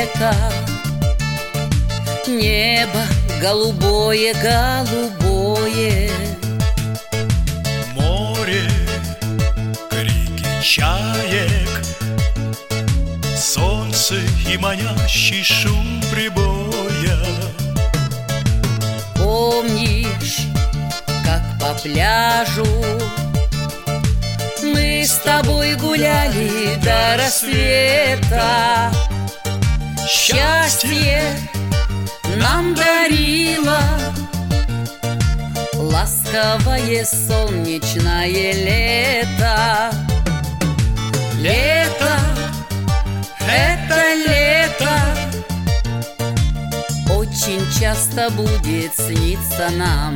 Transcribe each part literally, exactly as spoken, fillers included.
лето. Небо голубое, голубое. Море, крики чаек, солнце и манящий шум прибоя. Помнишь, как по пляжу мы с тобой гуляли до рассвета? Счастье нам дарило ласковое солнечное лето. Лето, это лето очень часто будет сниться нам.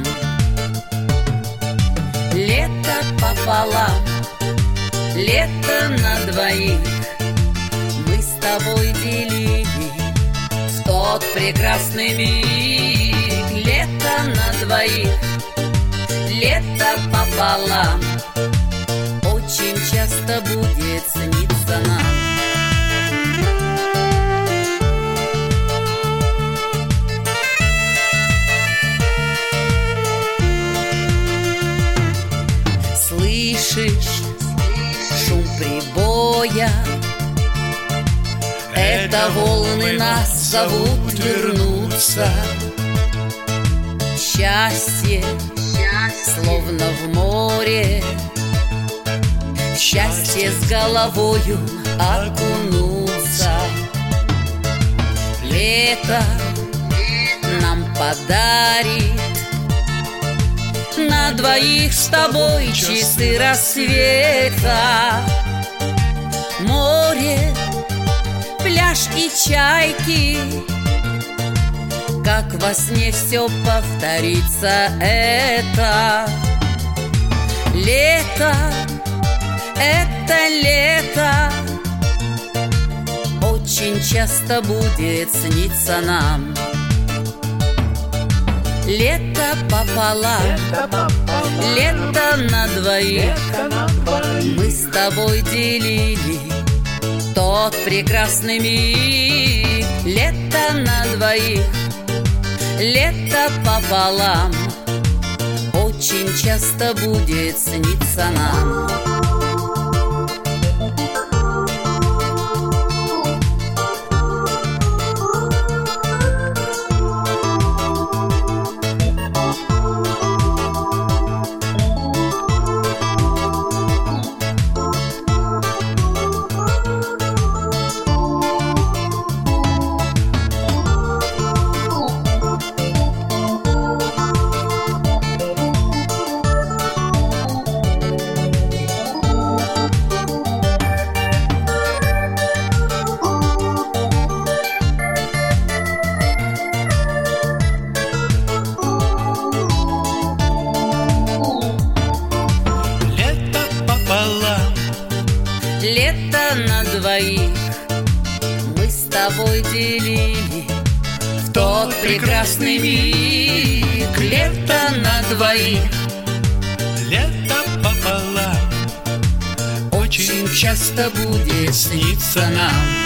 Лето пополам, лето на двоих мы с тобой делили в тот прекрасный миг. Лето на двоих, лето пополам очень часто будет сниться нам. Слышишь шум прибоя? Это волны нас зовут вернуться. Счастье, словно в море, счастье с головою окунуться. Лето нам подарит на двоих с тобой часы рассвета. Море, пляж и чайки, как во сне все повторится это. Лето, это лето очень часто будет сниться нам. Лето пополам, лето на двоих мы с тобой делили тот прекрасный миг. Лето на двоих, лето пополам очень часто будет сниться нам. Лето на двоих мы с тобой делили в тот прекрасный миг. Лето на двоих, лето пополам очень часто будет сниться нам.